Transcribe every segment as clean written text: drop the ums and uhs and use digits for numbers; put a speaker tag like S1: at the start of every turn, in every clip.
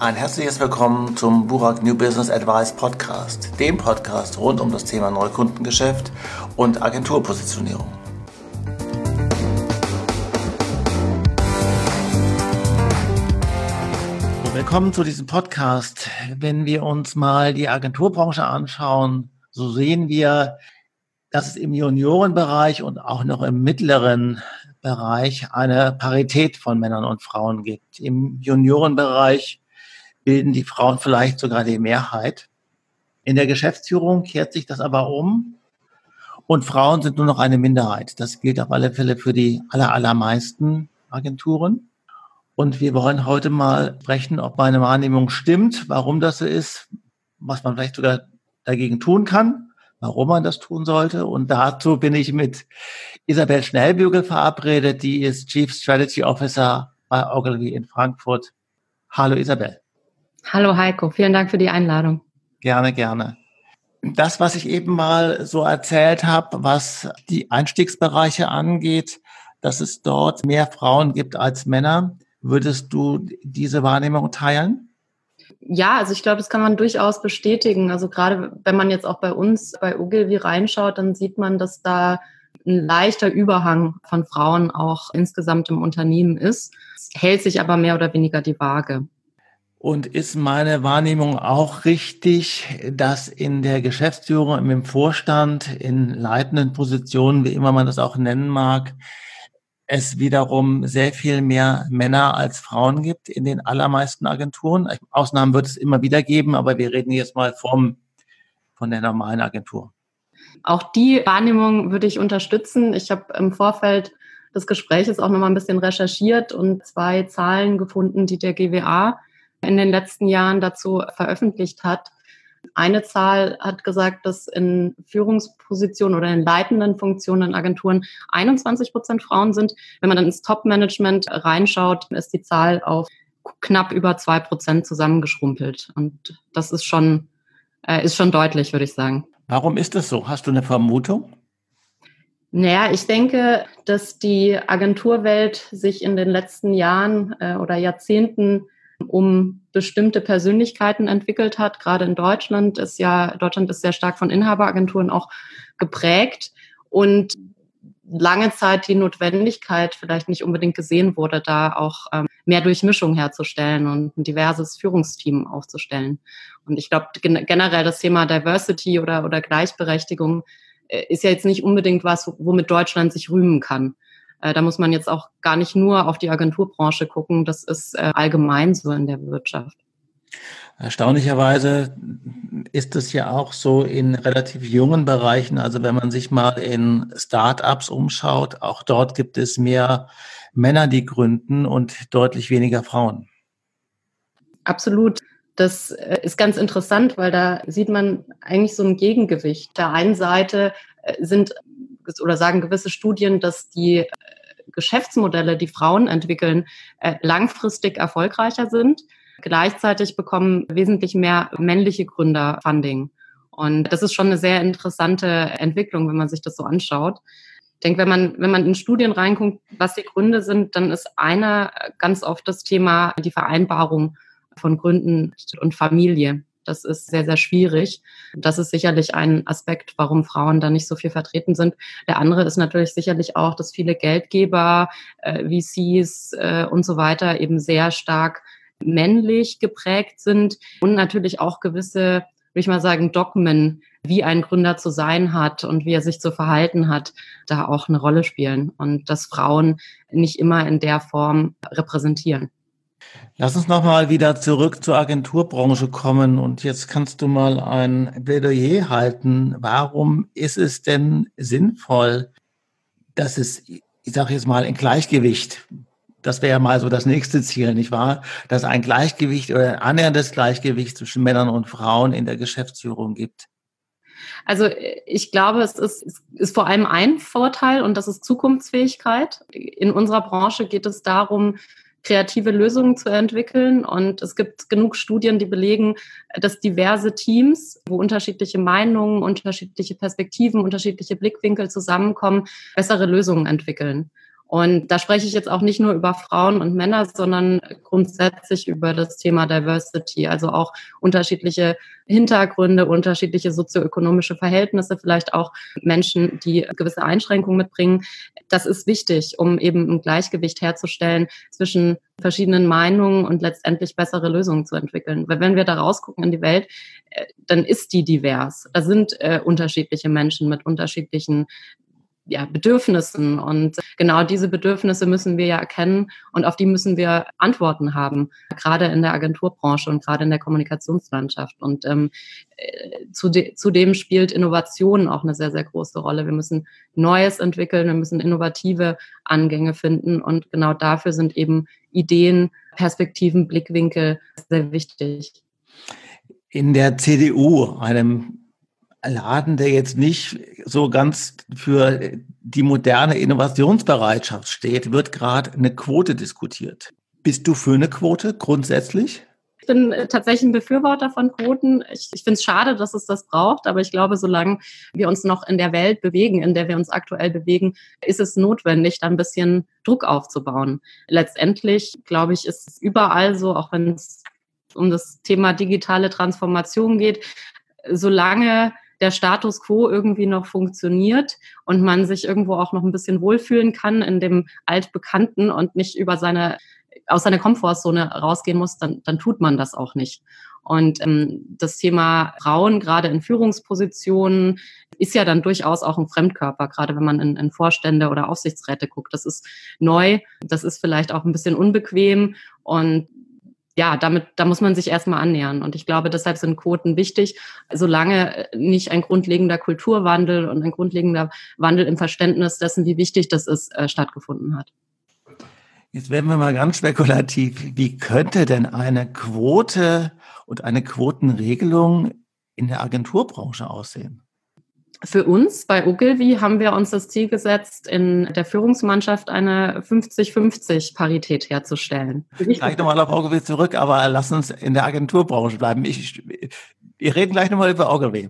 S1: Ein herzliches Willkommen zum Burak New Business Advice Podcast, dem Podcast rund um das Thema Neukundengeschäft und Agenturpositionierung. Willkommen zu diesem Podcast. Wenn wir uns mal die Agenturbranche anschauen, so sehen wir, dass es im Juniorenbereich und auch noch im mittleren Bereich eine Parität von Männern und Frauen gibt. Im Juniorenbereich bilden die Frauen vielleicht sogar die Mehrheit. In der Geschäftsführung kehrt sich das aber um und Frauen sind nur noch eine Minderheit. Das gilt auf alle Fälle für die allermeisten Agenturen. Und wir wollen heute mal sprechen, ob meine Wahrnehmung stimmt, warum das so ist, was man vielleicht sogar dagegen tun kann, warum man das tun sollte. Und dazu bin ich mit Isabel Schnellbügel verabredet, die ist Chief Strategy Officer bei Ogilvy in Frankfurt. Hallo Isabel.
S2: Hallo Heiko, vielen Dank für die Einladung.
S1: Gerne, gerne. Das, was ich eben mal so erzählt habe, was die Einstiegsbereiche angeht, dass es dort mehr Frauen gibt als Männer, würdest du diese Wahrnehmung teilen?
S2: Ja, also ich glaube, das kann man durchaus bestätigen. Also gerade wenn man jetzt auch bei uns bei Ogilvy reinschaut, dann sieht man, dass da ein leichter Überhang von Frauen auch insgesamt im Unternehmen ist. Es hält sich aber mehr oder weniger die Waage.
S1: Und ist meine Wahrnehmung auch richtig, dass in der Geschäftsführung, im Vorstand, in leitenden Positionen, wie immer man das auch nennen mag, es wiederum sehr viel mehr Männer als Frauen gibt in den allermeisten Agenturen? Ausnahmen wird es immer wieder geben, aber wir reden jetzt mal von der normalen Agentur.
S2: Auch die Wahrnehmung würde ich unterstützen. Ich habe im Vorfeld des Gesprächs auch nochmal ein bisschen recherchiert und 2 Zahlen gefunden, die der GWA in den letzten Jahren dazu veröffentlicht hat. Eine Zahl hat gesagt, dass in Führungspositionen oder in leitenden Funktionen in Agenturen 21% Frauen sind. Wenn man dann ins Top-Management reinschaut, ist die Zahl auf knapp über 2% zusammengeschrumpelt. Und das ist schon deutlich, würde ich sagen.
S1: Warum ist das so? Hast du eine Vermutung?
S2: Naja, ich denke, dass die Agenturwelt sich in den letzten Jahren oder Jahrzehnten um bestimmte Persönlichkeiten entwickelt hat. Gerade in Deutschland ist sehr stark von Inhaberagenturen auch geprägt und lange Zeit die Notwendigkeit vielleicht nicht unbedingt gesehen wurde, da auch mehr Durchmischung herzustellen und ein diverses Führungsteam aufzustellen. Und ich glaube, generell das Thema Diversity oder Gleichberechtigung ist ja jetzt nicht unbedingt was, womit Deutschland sich rühmen kann. Da muss man jetzt auch gar nicht nur auf die Agenturbranche gucken. Das ist allgemein so in der Wirtschaft.
S1: Erstaunlicherweise ist es ja auch so in relativ jungen Bereichen. Also wenn man sich mal in Start-ups umschaut, auch dort gibt es mehr Männer, die gründen und deutlich weniger Frauen.
S2: Absolut. Das ist ganz interessant, weil da sieht man eigentlich so ein Gegengewicht. Auf der einen Seite sagen gewisse Studien, dass die Geschäftsmodelle, die Frauen entwickeln, langfristig erfolgreicher sind. Gleichzeitig bekommen wesentlich mehr männliche Gründer Funding. Und das ist schon eine sehr interessante Entwicklung, wenn man sich das so anschaut. Ich denke, wenn man in Studien reinguckt, was die Gründe sind, dann ist einer ganz oft das Thema die Vereinbarung von Gründen und Familie. Das ist sehr, sehr schwierig. Das ist sicherlich ein Aspekt, warum Frauen da nicht so viel vertreten sind. Der andere ist natürlich sicherlich auch, dass viele Geldgeber, VCs und so weiter eben sehr stark männlich geprägt sind und natürlich auch gewisse, würde ich mal sagen, Dogmen, wie ein Gründer zu sein hat und wie er sich zu verhalten hat, da auch eine Rolle spielen und dass Frauen nicht immer in der Form repräsentieren.
S1: Lass uns nochmal wieder zurück zur Agenturbranche kommen und jetzt kannst du mal ein Plädoyer halten. Warum ist es denn sinnvoll, dass es, ich sage jetzt mal, ein Gleichgewicht, das wäre ja mal so das nächste Ziel, nicht wahr? Dass ein Gleichgewicht oder ein annäherndes Gleichgewicht zwischen Männern und Frauen in der Geschäftsführung gibt?
S2: Also ich glaube, es ist vor allem ein Vorteil und das ist Zukunftsfähigkeit. In unserer Branche geht es darum, kreative Lösungen zu entwickeln. Und es gibt genug Studien, die belegen, dass diverse Teams, wo unterschiedliche Meinungen, unterschiedliche Perspektiven, unterschiedliche Blickwinkel zusammenkommen, bessere Lösungen entwickeln. Und da spreche ich jetzt auch nicht nur über Frauen und Männer, sondern grundsätzlich über das Thema Diversity, also auch unterschiedliche Hintergründe, unterschiedliche sozioökonomische Verhältnisse, vielleicht auch Menschen, die gewisse Einschränkungen mitbringen. Das ist wichtig, um eben ein Gleichgewicht herzustellen zwischen verschiedenen Meinungen und letztendlich bessere Lösungen zu entwickeln. Weil wenn wir da rausgucken in die Welt, dann ist die divers. Da sind unterschiedliche Menschen mit unterschiedlichen Bedürfnissen. Und genau diese Bedürfnisse müssen wir ja erkennen und auf die müssen wir Antworten haben, gerade in der Agenturbranche und gerade in der Kommunikationslandschaft. Und zudem spielt Innovation auch eine sehr, sehr große Rolle. Wir müssen Neues entwickeln, wir müssen innovative Angänge finden und genau dafür sind eben Ideen, Perspektiven, Blickwinkel sehr wichtig.
S1: In der CDU, einem Laden, der jetzt nicht so ganz für die moderne Innovationsbereitschaft steht, wird gerade eine Quote diskutiert. Bist du für eine Quote grundsätzlich?
S2: Ich bin tatsächlich ein Befürworter von Quoten. Ich finde es schade, dass es das braucht, aber ich glaube, solange wir uns noch in der Welt bewegen, in der wir uns aktuell bewegen, ist es notwendig, da ein bisschen Druck aufzubauen. Letztendlich, glaube ich, ist es überall so, auch wenn es um das Thema digitale Transformation geht, solange der Status quo irgendwie noch funktioniert und man sich irgendwo auch noch ein bisschen wohlfühlen kann in dem Altbekannten und nicht aus seiner Komfortzone rausgehen muss, dann tut man das auch nicht. Und das Thema Frauen, gerade in Führungspositionen, ist ja dann durchaus auch ein Fremdkörper, gerade wenn man in Vorstände oder Aufsichtsräte guckt. Das ist neu, das ist vielleicht auch ein bisschen unbequem und ja, da muss man sich erstmal annähern. Und ich glaube, deshalb sind Quoten wichtig, solange nicht ein grundlegender Kulturwandel und ein grundlegender Wandel im Verständnis dessen, wie wichtig das ist, stattgefunden hat.
S1: Jetzt werden wir mal ganz spekulativ. Wie könnte denn eine Quote und eine Quotenregelung in der Agenturbranche aussehen?
S2: Für uns bei Ogilvy haben wir uns das Ziel gesetzt, in der Führungsmannschaft eine 50-50 Parität herzustellen.
S1: Gleich nochmal auf Ogilvy zurück, aber lass uns in der Agenturbranche bleiben. Wir reden gleich nochmal über Ogilvy.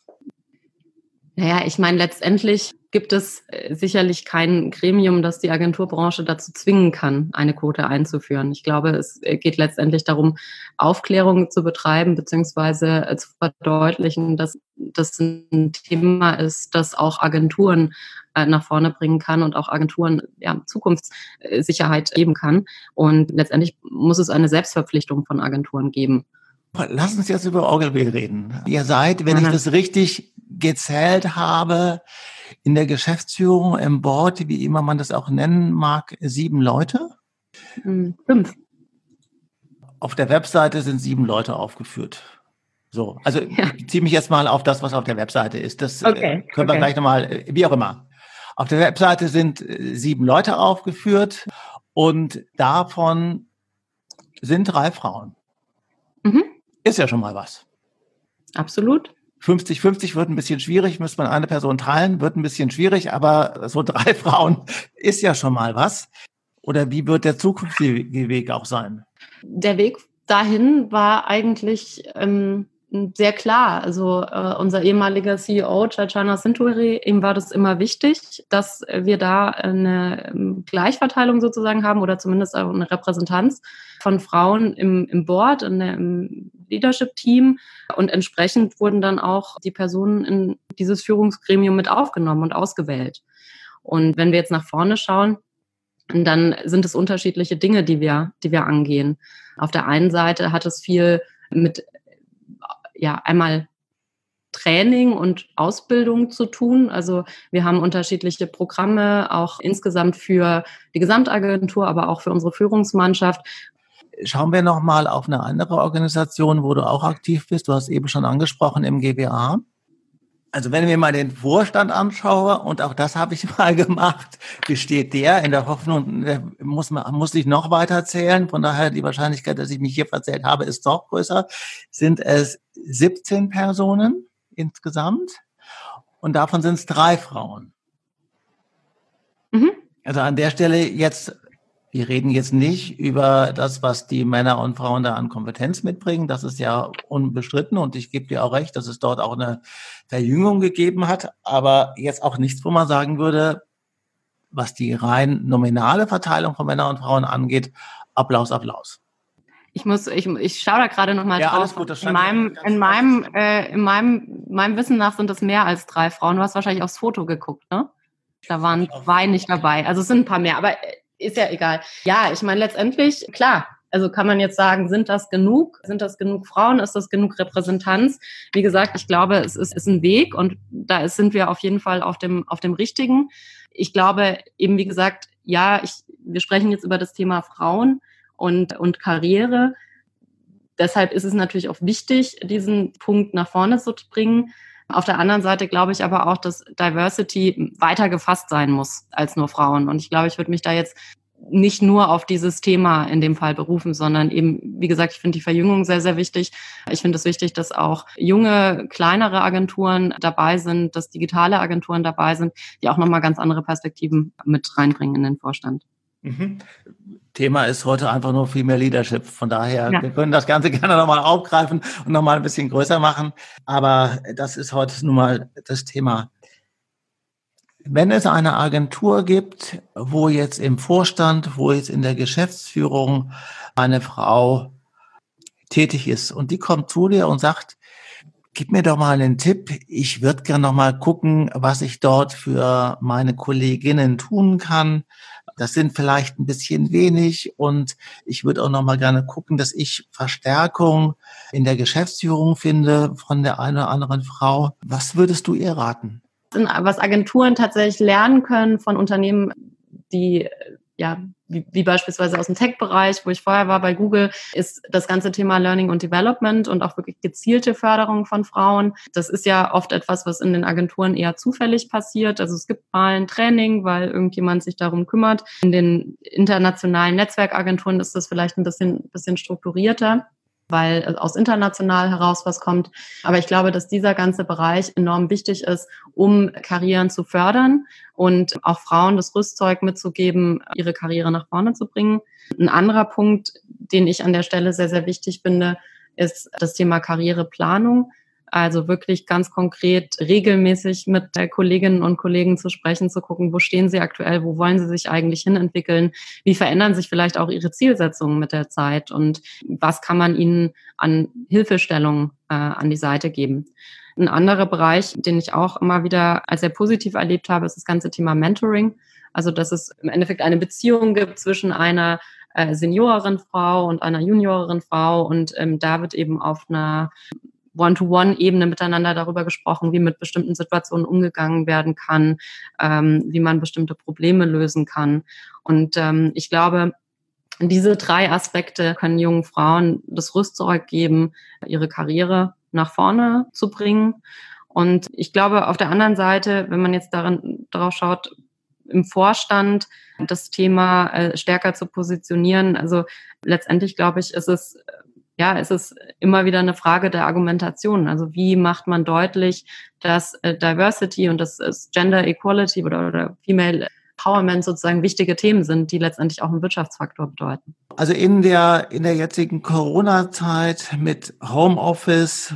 S2: Naja, ich meine, letztendlich gibt es sicherlich kein Gremium, das die Agenturbranche dazu zwingen kann, eine Quote einzuführen. Ich glaube, es geht letztendlich darum, Aufklärung zu betreiben, beziehungsweise zu verdeutlichen, dass das ein Thema ist, das auch Agenturen nach vorne bringen kann und auch Agenturen Zukunftssicherheit geben kann. Und letztendlich muss es eine Selbstverpflichtung von Agenturen geben.
S1: Lass uns jetzt über Ogilvy reden. Ihr seid, wenn ich das richtig gezählt habe, in der Geschäftsführung, im Board, wie immer man das auch nennen mag, 7 Leute?
S2: 5.
S1: Auf der Webseite sind 7 Leute aufgeführt. So, also ich ziehe mich jetzt mal auf das, was auf der Webseite ist. Das können wir gleich nochmal, wie auch immer. Auf der Webseite sind 7 Leute aufgeführt und davon sind 3 Frauen. Ist ja schon mal was.
S2: Absolut.
S1: 50-50 wird ein bisschen schwierig, müsste man eine Person teilen, wird ein bisschen schwierig, aber so 3 Frauen ist ja schon mal was. Oder wie wird der zukünftige Weg auch sein?
S2: Der Weg dahin war eigentlich sehr klar. Also unser ehemaliger CEO, Chachana Sinturi, ihm war das immer wichtig, dass wir da eine Gleichverteilung sozusagen haben oder zumindest auch eine Repräsentanz von Frauen im Board, im Leadership-Team. Und entsprechend wurden dann auch die Personen in dieses Führungsgremium mit aufgenommen und ausgewählt. Und wenn wir jetzt nach vorne schauen, dann sind es unterschiedliche Dinge, die wir angehen. Auf der einen Seite hat es viel mit einmal Training und Ausbildung zu tun. Also wir haben unterschiedliche Programme, auch insgesamt für die Gesamtagentur, aber auch für unsere Führungsmannschaft.
S1: Schauen wir nochmal auf eine andere Organisation, wo du auch aktiv bist. Du hast eben schon angesprochen, im GWA. Also wenn ich mir mal den Vorstand anschaue, und auch das habe ich mal gemacht, besteht der in der Hoffnung, muss ich noch weiter zählen. Von daher die Wahrscheinlichkeit, dass ich mich hier verzählt habe, ist doch größer. Sind es 17 Personen insgesamt und davon sind es 3 Frauen. Also an der Stelle jetzt, wir reden jetzt nicht über das, was die Männer und Frauen da an Kompetenz mitbringen. Das ist ja unbestritten und ich gebe dir auch recht, dass es dort auch eine Verjüngung gegeben hat. Aber jetzt auch nichts, wo man sagen würde, was die rein nominale Verteilung von Männern und Frauen angeht, Applaus, Applaus.
S2: Ich schaue da gerade nochmal drauf.
S1: Alles gut, das
S2: in meinem Wissen nach sind es mehr als 3 Frauen. Du hast wahrscheinlich aufs Foto geguckt, ne? Da waren 2 nicht dabei. Also es sind ein paar mehr, aber ist ja egal. Ja, ich meine letztendlich, klar, also kann man jetzt sagen, sind das genug? Sind das genug Frauen? Ist das genug Repräsentanz? Wie gesagt, ich glaube, es ist ein Weg und da sind wir auf jeden Fall auf dem richtigen. Ich glaube eben, wie gesagt, ja, wir sprechen jetzt über das Thema Frauen und Karriere. Deshalb ist es natürlich auch wichtig, diesen Punkt nach vorne zu bringen. Auf der anderen Seite glaube ich aber auch, dass Diversity weiter gefasst sein muss als nur Frauen. Und ich glaube, ich würde mich da jetzt nicht nur auf dieses Thema in dem Fall berufen, sondern eben, wie gesagt, ich finde die Verjüngung sehr, sehr wichtig. Ich finde es wichtig, dass auch junge, kleinere Agenturen dabei sind, dass digitale Agenturen dabei sind, die auch nochmal ganz andere Perspektiven mit reinbringen in den Vorstand.
S1: Mhm. Thema ist heute einfach nur Female Leadership. Von daher, Wir können das Ganze gerne nochmal aufgreifen und nochmal ein bisschen größer machen. Aber das ist heute nun mal das Thema. Wenn es eine Agentur gibt, wo jetzt im Vorstand, wo jetzt in der Geschäftsführung eine Frau tätig ist und die kommt zu dir und sagt, gib mir doch mal einen Tipp, ich würde gerne noch mal gucken, was ich dort für meine Kolleginnen tun kann. Das sind vielleicht ein bisschen wenig und ich würde auch noch mal gerne gucken, dass ich Verstärkung in der Geschäftsführung finde von der einen oder anderen Frau. Was würdest du ihr raten?
S2: Was Agenturen tatsächlich lernen können von Unternehmen, die wie beispielsweise aus dem Tech-Bereich, wo ich vorher war bei Google, ist das ganze Thema Learning und Development und auch wirklich gezielte Förderung von Frauen. Das ist ja oft etwas, was in den Agenturen eher zufällig passiert. Also es gibt mal ein Training, weil irgendjemand sich darum kümmert. In den internationalen Netzwerkagenturen ist das vielleicht ein bisschen strukturierter, weil aus international heraus was kommt. Aber ich glaube, dass dieser ganze Bereich enorm wichtig ist, um Karrieren zu fördern und auch Frauen das Rüstzeug mitzugeben, ihre Karriere nach vorne zu bringen. Ein anderer Punkt, den ich an der Stelle sehr, sehr wichtig finde, ist das Thema Karriereplanung. Also wirklich ganz konkret regelmäßig mit Kolleginnen und Kollegen zu sprechen, zu gucken, wo stehen sie aktuell, wo wollen sie sich eigentlich hinentwickeln, wie verändern sich vielleicht auch ihre Zielsetzungen mit der Zeit und was kann man ihnen an Hilfestellung an die Seite geben. Ein anderer Bereich, den ich auch immer wieder als sehr positiv erlebt habe, ist das ganze Thema Mentoring. Also dass es im Endeffekt eine Beziehung gibt zwischen einer senioreren Frau und einer junioreren Frau und da wird eben auf einer One-to-One-Ebene miteinander darüber gesprochen, wie mit bestimmten Situationen umgegangen werden kann, wie man bestimmte Probleme lösen kann. Und ich glaube, diese 3 Aspekte können jungen Frauen das Rüstzeug geben, ihre Karriere nach vorne zu bringen. Und ich glaube, auf der anderen Seite, wenn man jetzt darauf schaut, im Vorstand das Thema stärker zu positionieren, also letztendlich glaube ich, ist es immer wieder eine Frage der Argumentation. Also wie macht man deutlich, dass Diversity und das Gender Equality oder Female Empowerment sozusagen wichtige Themen sind, die letztendlich auch einen Wirtschaftsfaktor bedeuten.
S1: Also in der jetzigen Corona-Zeit mit Homeoffice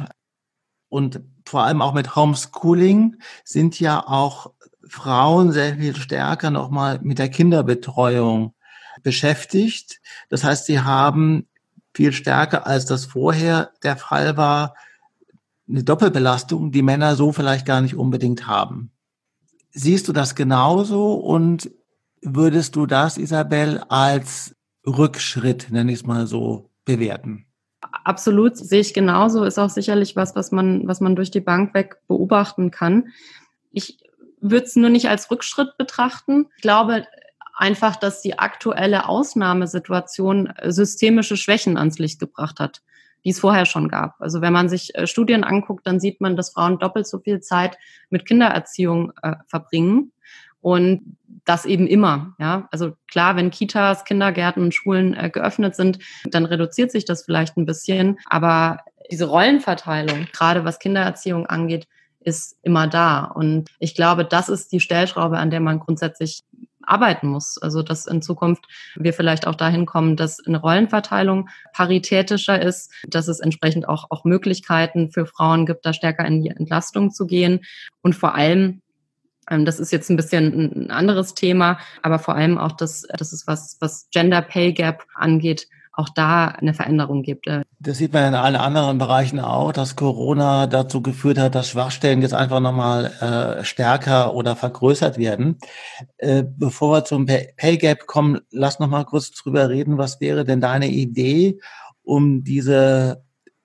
S1: und vor allem auch mit Homeschooling sind ja auch Frauen sehr viel stärker nochmal mit der Kinderbetreuung beschäftigt. Das heißt, sie haben viel stärker, als das vorher der Fall war, eine Doppelbelastung, die Männer so vielleicht gar nicht unbedingt haben. Siehst du das genauso und würdest du das, Isabel, als Rückschritt, nenne ich es mal so, bewerten?
S2: Absolut, sehe ich genauso. Ist auch sicherlich was man durch die Bank weg beobachten kann. Ich würde es nur nicht als Rückschritt betrachten. Ich glaube einfach, dass die aktuelle Ausnahmesituation systemische Schwächen ans Licht gebracht hat, die es vorher schon gab. Also wenn man sich Studien anguckt, dann sieht man, dass Frauen doppelt so viel Zeit mit Kindererziehung verbringen. Und das eben immer, ja. Also klar, wenn Kitas, Kindergärten und Schulen geöffnet sind, dann reduziert sich das vielleicht ein bisschen. Aber diese Rollenverteilung, gerade was Kindererziehung angeht, ist immer da. Und ich glaube, das ist die Stellschraube, an der man grundsätzlich arbeiten muss. Also dass in Zukunft wir vielleicht auch dahin kommen, dass eine Rollenverteilung paritätischer ist, dass es entsprechend auch Möglichkeiten für Frauen gibt, da stärker in die Entlastung zu gehen und vor allem Das ist jetzt ein bisschen ein anderes Thema, aber vor allem auch, dass es was Gender Pay Gap angeht, auch da eine Veränderung gibt.
S1: Das sieht man in allen anderen Bereichen auch, dass Corona dazu geführt hat, dass Schwachstellen jetzt einfach nochmal stärker oder vergrößert werden. Bevor wir zum Pay Gap kommen, lass noch mal kurz drüber reden. Was wäre denn deine Idee, um diese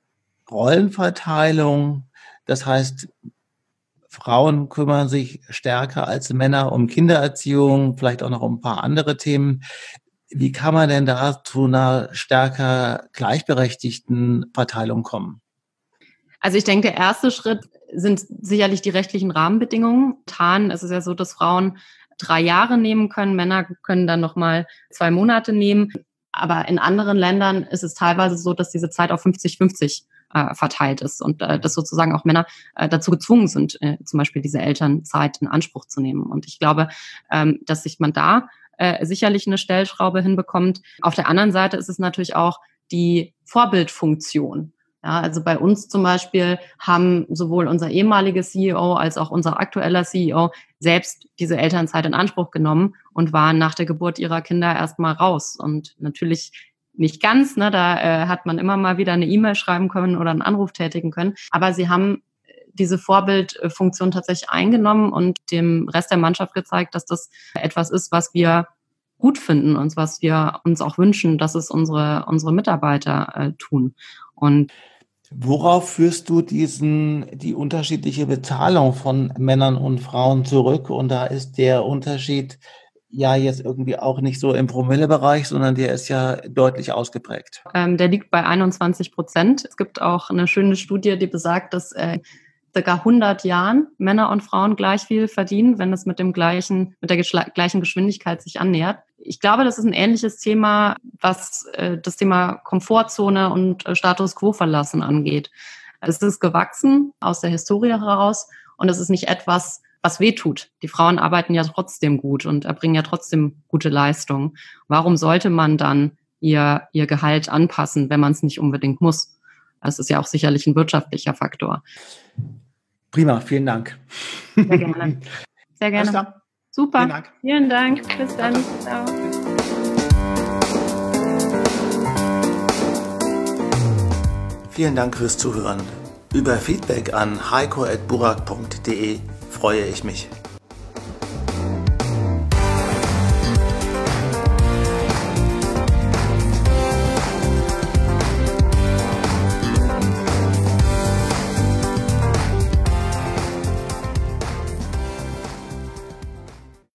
S1: Rollenverteilung, das heißt, Frauen kümmern sich stärker als Männer um Kindererziehung, vielleicht auch noch um ein paar andere Themen. Wie kann man denn da zu einer stärker gleichberechtigten Verteilung kommen?
S2: Also ich denke, der erste Schritt sind sicherlich die rechtlichen Rahmenbedingungen. Es ist ja so, dass Frauen 3 Jahre nehmen können, Männer können dann nochmal 2 Monate nehmen. Aber in anderen Ländern ist es teilweise so, dass diese Zeit auf 50-50 verteilt ist und dass sozusagen auch Männer dazu gezwungen sind, zum Beispiel diese Elternzeit in Anspruch zu nehmen. Und ich glaube, dass sich man da sicherlich eine Stellschraube hinbekommt. Auf der anderen Seite ist es natürlich auch die Vorbildfunktion. Ja, also bei uns zum Beispiel haben sowohl unser ehemaliger CEO als auch unser aktueller CEO selbst diese Elternzeit in Anspruch genommen und waren nach der Geburt ihrer Kinder erstmal raus. Und natürlich nicht ganz, ne, da hat man immer mal wieder eine E-Mail schreiben können oder einen Anruf tätigen können. Aber sie haben diese Vorbildfunktion tatsächlich eingenommen und dem Rest der Mannschaft gezeigt, dass das etwas ist, was wir gut finden und was wir uns auch wünschen, dass es unsere Mitarbeiter tun. Und
S1: worauf führst du die unterschiedliche Bezahlung von Männern und Frauen zurück? Und da ist der Unterschied ja jetzt irgendwie auch nicht so im Promillebereich, sondern der ist ja deutlich ausgeprägt.
S2: Der liegt bei 21%. Es gibt auch eine schöne Studie, die besagt, dass circa 100 Jahren Männer und Frauen gleich viel verdienen, wenn es mit der gleichen Geschwindigkeit sich annähert. Ich glaube, das ist ein ähnliches Thema, was das Thema Komfortzone und Status quo verlassen angeht. Es ist gewachsen aus der Historie heraus und es ist nicht etwas, was wehtut. Die Frauen arbeiten ja trotzdem gut und erbringen ja trotzdem gute Leistungen. Warum sollte man dann ihr Gehalt anpassen, wenn man es nicht unbedingt muss? Das ist ja auch sicherlich ein wirtschaftlicher Faktor.
S1: Prima, vielen Dank.
S2: Sehr gerne. Sehr gerne. Super.
S1: Vielen Dank.
S2: Vielen Dank. Bis dann. Ciao.
S1: Vielen Dank fürs Zuhören. Über Feedback an heiko@burak.de freue ich mich.